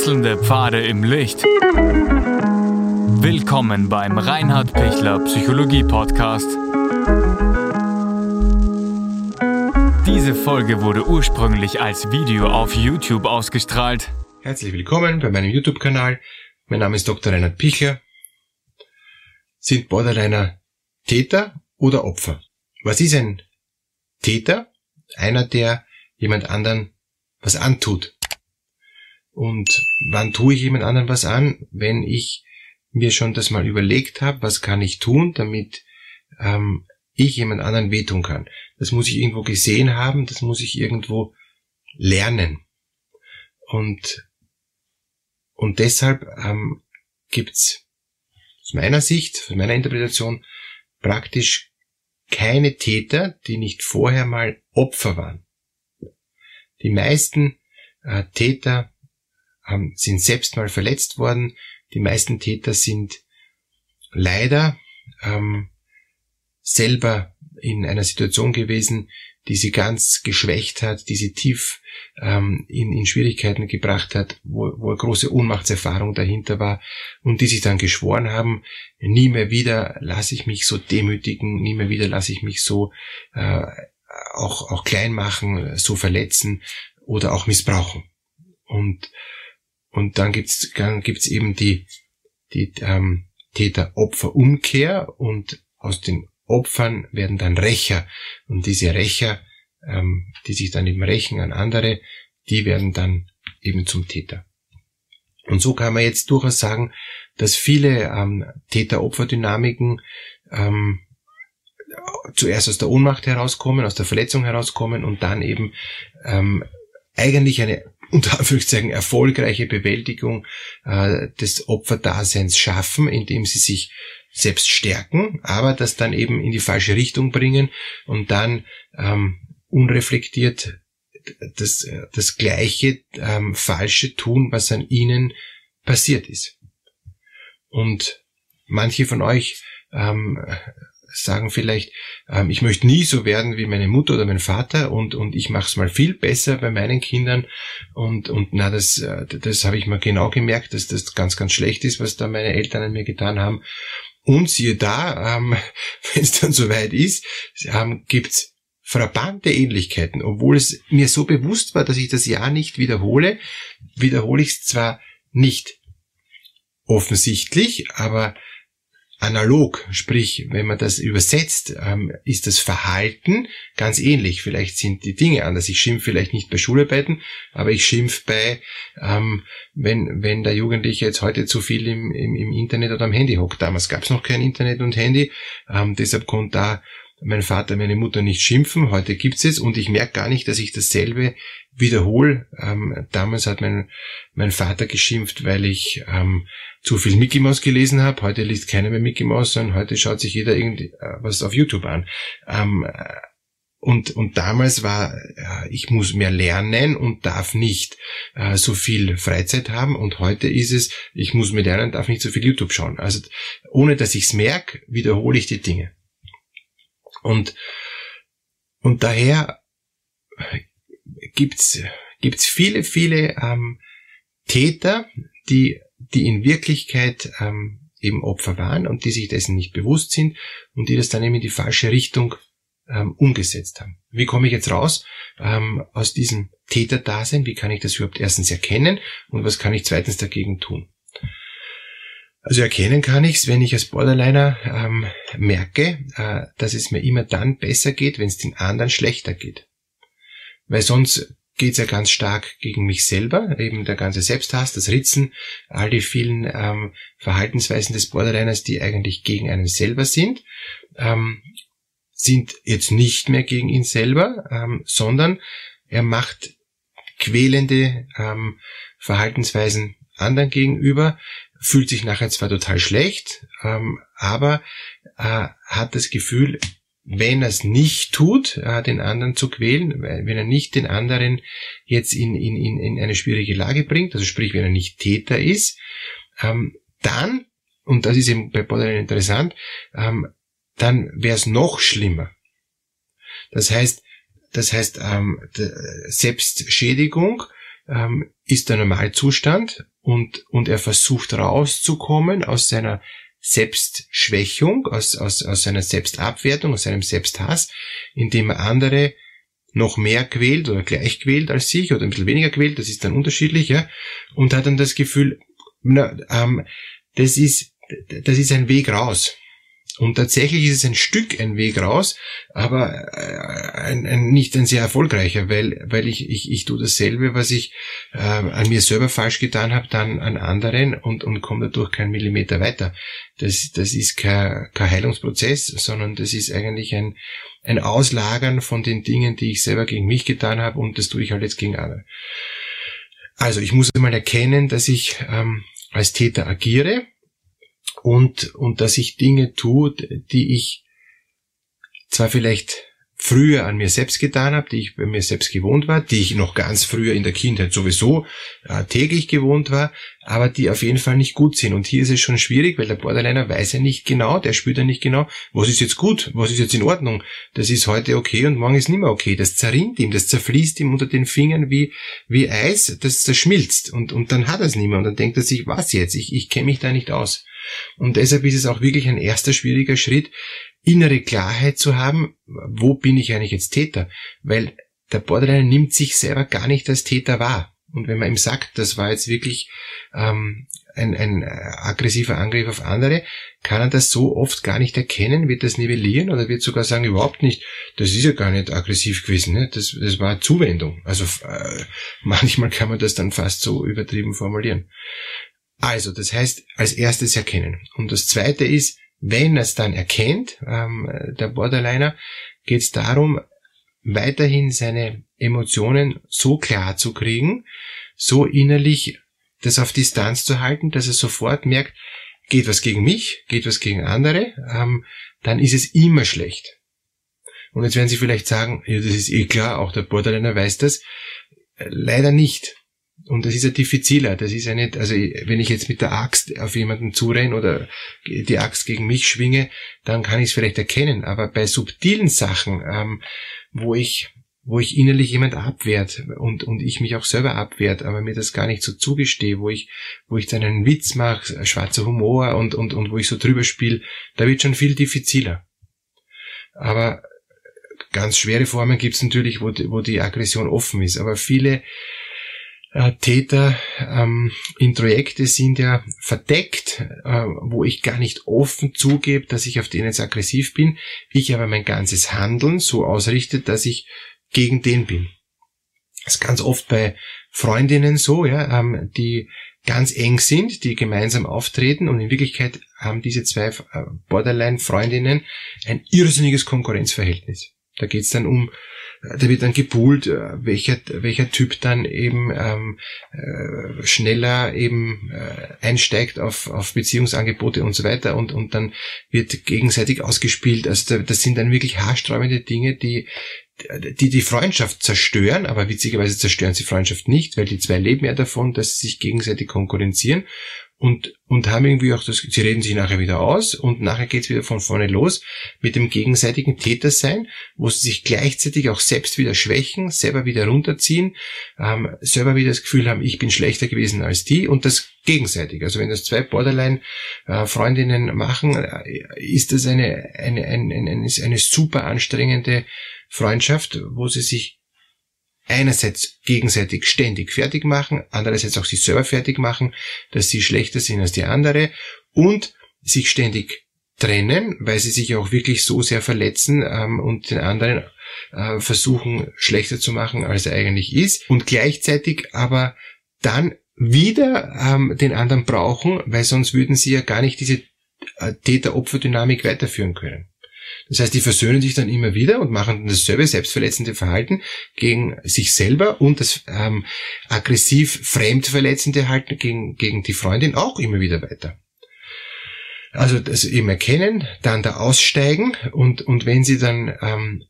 Wechselnde Pfade im Licht. Willkommen beim Reinhard Pichler Psychologie Podcast. Diese Folge wurde ursprünglich als Video auf YouTube ausgestrahlt. Herzlich willkommen bei meinem YouTube-Kanal. Mein Name ist Dr. Reinhard Pichler. Sind Borderliner Täter oder Opfer? Was ist ein Täter? Einer, der jemand anderen was antut. Und wann tue ich jemand anderen was an? Wenn ich mir schon das mal überlegt habe, was kann ich tun, damit ich jemand anderen wehtun kann. Das muss ich irgendwo gesehen haben, das muss ich irgendwo lernen. Und deshalb gibt's aus meiner Sicht, von meiner Interpretation, praktisch keine Täter, die nicht vorher mal Opfer waren. Die meisten Täter sind selbst mal verletzt worden. Die meisten Täter sind leider selber in einer Situation gewesen, die sie ganz geschwächt hat, die sie tief in Schwierigkeiten gebracht hat, wo eine große Ohnmachtserfahrung dahinter war und die sich dann geschworen haben, nie mehr wieder lasse ich mich so demütigen, nie mehr wieder lasse ich mich so auch klein machen, so verletzen oder auch missbrauchen. Und dann gibt's eben die Täter-Opfer-Umkehr und aus den Opfern werden dann Rächer. Und diese Rächer, die sich dann eben rächen an andere, die werden dann eben zum Täter. Und so kann man jetzt durchaus sagen, dass viele Täter-Opfer-Dynamiken zuerst aus der Ohnmacht herauskommen, aus der Verletzung herauskommen und dann eben eigentlich eine unter Anführungszeichen erfolgreiche Bewältigung des Opferdaseins schaffen, indem sie sich selbst stärken, aber das dann eben in die falsche Richtung bringen und dann unreflektiert das gleiche Falsche tun, was an ihnen passiert ist. Und manche von euch sagen vielleicht, ich möchte nie so werden wie meine Mutter oder mein Vater und ich mache es mal viel besser bei meinen Kindern und das habe ich mir genau gemerkt, dass das ganz, ganz schlecht ist, was da meine Eltern an mir getan haben. Und siehe da, wenn es dann soweit ist, gibt's frappante Ähnlichkeiten. Obwohl es mir so bewusst war, dass ich das ja nicht wiederhole ich es zwar nicht offensichtlich, aber analog, sprich, wenn man das übersetzt, ist das Verhalten ganz ähnlich. Vielleicht sind die Dinge anders. Ich schimpfe vielleicht nicht bei Schularbeiten, aber ich schimpfe bei, wenn der Jugendliche jetzt heute zu viel im Internet oder am Handy hockt. Damals gab es noch kein Internet und Handy, deshalb konnte da mein Vater, meine Mutter nicht schimpfen. Heute gibt's es und ich merke gar nicht, dass ich dasselbe wiederhole. Damals hat mein Vater geschimpft, weil ich zu viel Mickey Mouse gelesen habe. Heute liest keiner mehr Mickey Mouse, sondern heute schaut sich jeder was auf YouTube an. Und damals war, ich muss mehr lernen und darf nicht so viel Freizeit haben. Und heute ist es, ich muss mehr lernen, darf nicht so viel YouTube schauen. Also ohne dass ich es merke, wiederhole ich die Dinge. Und daher gibt's viele Täter, die in Wirklichkeit eben Opfer waren und die sich dessen nicht bewusst sind und die das dann eben in die falsche Richtung umgesetzt haben. Wie komme ich jetzt raus aus diesem Täterdasein? Wie kann ich das überhaupt erstens erkennen und was kann ich zweitens dagegen tun? Also erkennen kann ich es, wenn ich als Borderliner merke, dass es mir immer dann besser geht, wenn es den anderen schlechter geht. Weil sonst geht's ja ganz stark gegen mich selber, eben der ganze Selbsthass, das Ritzen, all die vielen Verhaltensweisen des Borderliners, die eigentlich gegen einen selber sind jetzt nicht mehr gegen ihn selber, sondern er macht quälende Verhaltensweisen anderen gegenüber, fühlt sich nachher zwar total schlecht, aber hat das Gefühl, wenn er es nicht tut, den anderen zu quälen, wenn er nicht den anderen jetzt in eine schwierige Lage bringt, also sprich, wenn er nicht Täter ist, dann, und das ist eben bei Borderline interessant, dann wäre es noch schlimmer. Das heißt, Selbstschädigung ist der Normalzustand und er versucht rauszukommen aus seiner Selbstschwächung, aus seiner Selbstabwertung, aus seinem Selbsthass, indem er andere noch mehr quält oder gleich quält als sich oder ein bisschen weniger quält, das ist dann unterschiedlich, ja, und hat dann das Gefühl, das ist ein Weg raus. Und tatsächlich ist es ein Stück ein Weg raus, aber nicht ein sehr erfolgreicher, weil ich tue dasselbe, was ich an mir selber falsch getan habe, dann an anderen und komme dadurch keinen Millimeter weiter. Das ist kein Heilungsprozess, sondern das ist eigentlich ein Auslagern von den Dingen, die ich selber gegen mich getan habe, und das tue ich halt jetzt gegen andere. Also ich muss einmal erkennen, dass ich als Täter agiere, und dass ich Dinge tue, die ich zwar vielleicht früher an mir selbst getan habe, die ich bei mir selbst gewohnt war, die ich noch ganz früher in der Kindheit sowieso täglich gewohnt war, aber die auf jeden Fall nicht gut sind. Und hier ist es schon schwierig, weil der Borderliner weiß ja nicht genau, der spürt ja nicht genau, was ist jetzt gut, was ist jetzt in Ordnung. Das ist heute okay und morgen ist nicht mehr okay. Das zerrinnt ihm, das zerfließt ihm unter den Fingern wie Eis, das zerschmilzt. Und dann hat er es nicht mehr. Und dann denkt er sich, was jetzt? Ich kenne mich da nicht aus. Und deshalb ist es auch wirklich ein erster schwieriger Schritt, innere Klarheit zu haben, wo bin ich eigentlich jetzt Täter? Weil der Borderliner nimmt sich selber gar nicht als Täter wahr. Und wenn man ihm sagt, das war jetzt wirklich ein aggressiver Angriff auf andere, kann er das so oft gar nicht erkennen, wird das nivellieren oder wird sogar sagen, überhaupt nicht, das ist ja gar nicht aggressiv gewesen, ne? Das war Zuwendung. Also manchmal kann man das dann fast so übertrieben formulieren. Also, das heißt, als erstes erkennen. Und das zweite ist, wenn er es dann erkennt, der Borderliner, geht es darum, weiterhin seine Emotionen so klar zu kriegen, so innerlich das auf Distanz zu halten, dass er sofort merkt, geht was gegen mich, geht was gegen andere, dann ist es immer schlecht. Und jetzt werden Sie vielleicht sagen, ja, das ist eh klar, auch der Borderliner weiß das. Leider nicht. Und das ist ja diffiziler, das ist ja nicht, also wenn ich jetzt mit der Axt auf jemanden zurenne oder die Axt gegen mich schwinge, dann kann ich es vielleicht erkennen, aber bei subtilen Sachen, wo ich innerlich jemand abwehrt und ich mich auch selber abwehrt, aber mir das gar nicht so zugestehe, wo ich dann einen Witz mache, schwarzer Humor und wo ich so drüber spiele, da wird schon viel diffiziler. Aber ganz schwere Formen gibt es natürlich, wo die Aggression offen ist, aber viele Täter Introjekte sind ja verdeckt, wo ich gar nicht offen zugebe, dass ich auf den jetzt aggressiv bin, ich aber mein ganzes Handeln so ausrichte, dass ich gegen den bin. Das ist ganz oft bei Freundinnen so, ja, die ganz eng sind, die gemeinsam auftreten, und in Wirklichkeit haben diese zwei Borderline-Freundinnen ein irrsinniges Konkurrenzverhältnis. Da geht's dann da wird dann gebuhlt, welcher Typ dann eben schneller eben einsteigt auf Beziehungsangebote und so weiter, und dann wird gegenseitig ausgespielt. Also das sind dann wirklich haarsträubende Dinge, die Freundschaft zerstören, aber witzigerweise zerstören sie Freundschaft nicht, weil die zwei leben ja davon, dass sie sich gegenseitig konkurrenzieren und haben irgendwie auch sie reden sich nachher wieder aus, und nachher geht's wieder von vorne los mit dem gegenseitigen Tätersein, wo sie sich gleichzeitig auch selbst wieder schwächen, selber wieder runterziehen, selber wieder das Gefühl haben, ich bin schlechter gewesen als die, und das gegenseitig. Also wenn das zwei Borderline-Freundinnen machen, ist das eine super anstrengende Freundschaft, wo sie sich einerseits gegenseitig ständig fertig machen, andererseits auch sich selber fertig machen, dass sie schlechter sind als die andere, und sich ständig trennen, weil sie sich auch wirklich so sehr verletzen und den anderen versuchen schlechter zu machen, als er eigentlich ist, und gleichzeitig aber dann wieder den anderen brauchen, weil sonst würden sie ja gar nicht diese Täter-Opfer-Dynamik weiterführen können. Das heißt, die versöhnen sich dann immer wieder und machen dasselbe selbstverletzende Verhalten gegen sich selber und das aggressiv fremdverletzende Verhalten gegen die Freundin auch immer wieder weiter. Also das eben erkennen, dann da aussteigen, und wenn sie dann,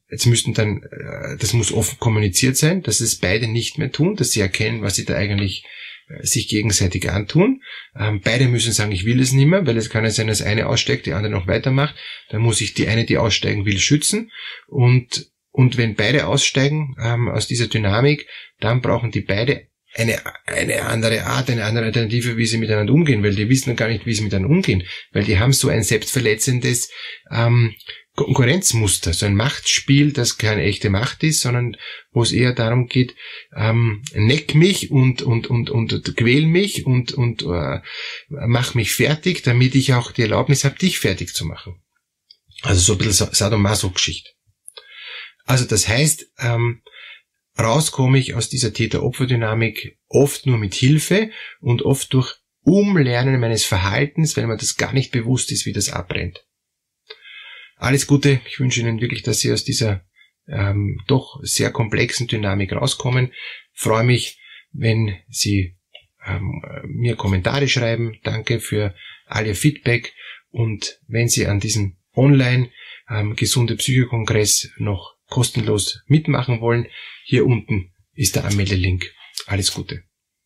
das muss offen kommuniziert sein, dass es beide nicht mehr tun, dass sie erkennen, was sie da eigentlich sich gegenseitig antun. Beide müssen sagen, ich will es nicht mehr, weil es kann ja sein, dass eine aussteigt, die andere noch weitermacht. Dann muss ich die eine, die aussteigen will, schützen. Und wenn beide aussteigen aus dieser Dynamik, dann brauchen die beide eine andere Art, eine andere Alternative, wie sie miteinander umgehen, weil die wissen gar nicht, wie sie miteinander umgehen, weil die haben so ein selbstverletzendes Konkurrenzmuster, so ein Machtspiel, das keine echte Macht ist, sondern wo es eher darum geht, neck mich und quäl mich und mach mich fertig, damit ich auch die Erlaubnis habe, dich fertig zu machen. Also so ein bisschen Sadomaso-Geschichte. Also das heißt, raus komme ich aus dieser Täter-Opfer-Dynamik oft nur mit Hilfe und oft durch Umlernen meines Verhaltens, weil mir das gar nicht bewusst ist, wie das abbrennt. Alles Gute, ich wünsche Ihnen wirklich, dass Sie aus dieser doch sehr komplexen Dynamik rauskommen. Freue mich, wenn Sie mir Kommentare schreiben. Danke für all Ihr Feedback. Und wenn Sie an diesem Online-Gesunde Psyche-Kongress noch kostenlos mitmachen wollen, hier unten ist der Anmeldelink. Alles Gute.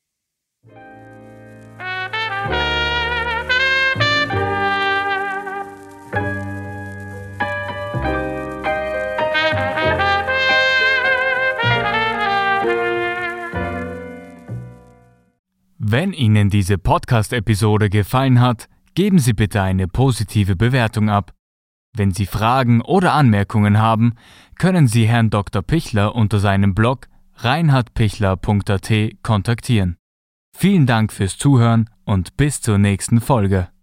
Wenn Ihnen diese Podcast-Episode gefallen hat, geben Sie bitte eine positive Bewertung ab. Wenn Sie Fragen oder Anmerkungen haben, können Sie Herrn Dr. Pichler unter seinem Blog reinhardpichler.at kontaktieren. Vielen Dank fürs Zuhören und bis zur nächsten Folge.